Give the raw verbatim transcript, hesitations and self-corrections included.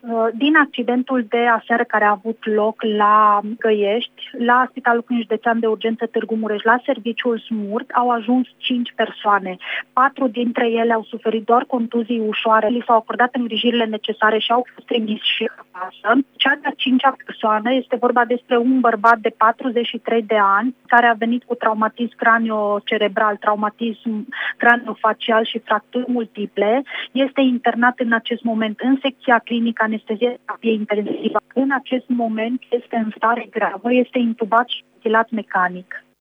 Din accidentul de aseară care a avut loc la Găiești, la Spitalul Clinic Județean de Urgență Târgu Mureș, la serviciul SMURT, au ajuns cinci persoane. Patru dintre ele au suferit doar contuzii ușoare, li s-au acordat îngrijirile necesare și au fost trimiși și acasă. Cea de-a cincea persoană este vorba despre un bărbat de patruzeci și trei de ani care a venit cu traumatism cranio-cerebral, traumatism craniofacial și fracturi multiple. Este internat în acest moment în secția clinică anestezie terapie intensivă. În acest moment este în stare gravă, este intubat și ventilat mecanic.